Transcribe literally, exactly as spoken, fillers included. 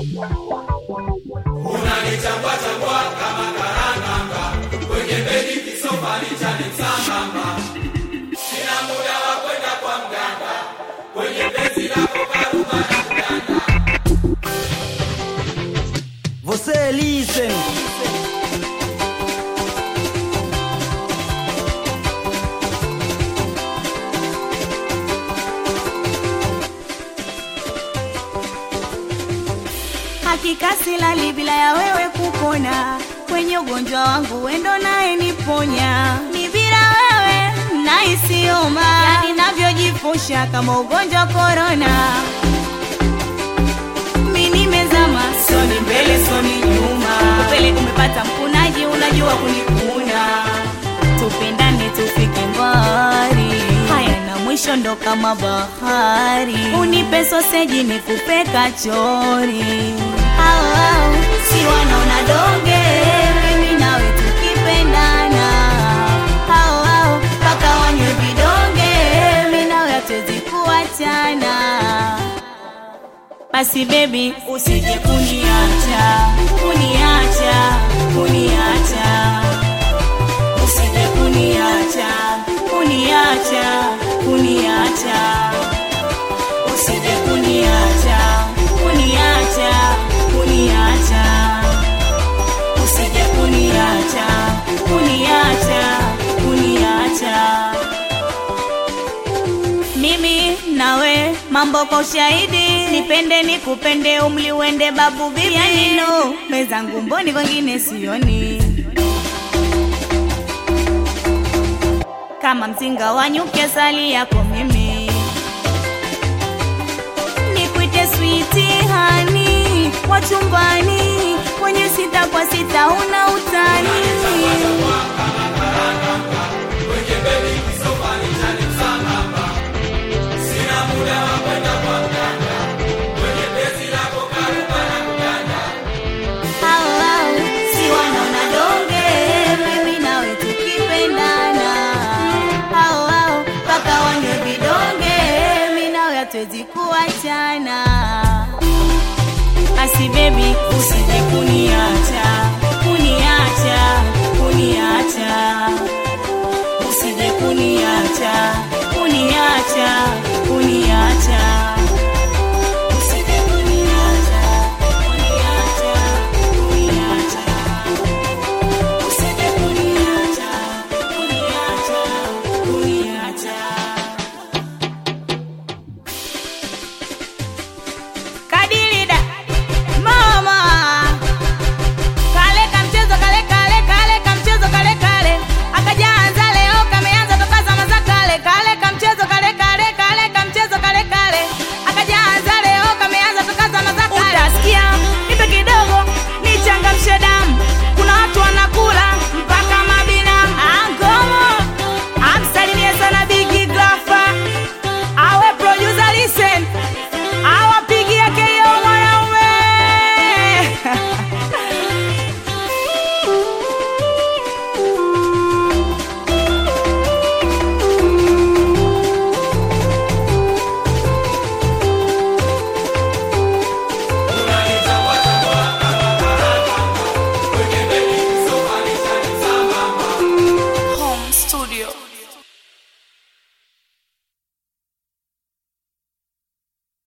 Unanichambua chambua kama karanga, kwenye bedi kisofa ni chani sambamba. Sina muda wa kwenda kwa mganga, kwenye bezi lako karuma na mganga. Você listen. Hakika silali bila ya wewe kupona, kwenye ugonjwa wangu wendo nae niponya. Ni bila wewe naisioma, yani navyojifusha kama ugonjwa corona. Mimi nimezama, soni mbele soni nyuma, upele umepata mkunaji unajua kunikuna. Tupendane tufike mbali, haya na mwisho ndo kama bahari. Unipe soseji nikupe kachori, au au si wanaona donge, mimi nawe tukipendana. Au au paka wanywe vidonge, mimi nawe hatuwezi kuachana. Basi baby usije kuniacha, kuniacha, kuniacha. Usije kuniacha, kuniacha, kuniacha. Usije kuniacha, kuniacha, kuniacha. Usije kuniacha, kuniacha, kuniacha. Mimi nawe mambo kwa ushahidi, nipende nikupende umli uende babu bibi. Yani no, mezangu mboni wengine sioni. Kama mzinga wanyuke sali yako mimi, nikuite sweetie honey, wachumbani kwenye sita kwa sita una utani.